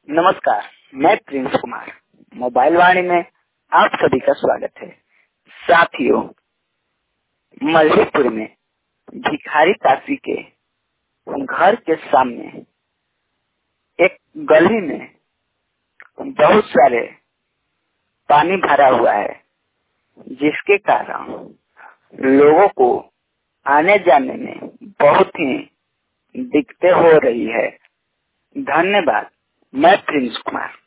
नमस्कार, मैं Prince Kumar. Mobile वाणी में आप सभी का स्वागत है। साथियों, मल्हीपुर में भिखारी तासी के घर के सामने एक गली में बहुत सारे पानी भरा हुआ है, जिसके कारण लोगों को आने जाने में बहुत ही दिक्कतें हो रही है। धन्यवाद। मैं प्रिंस कुमार।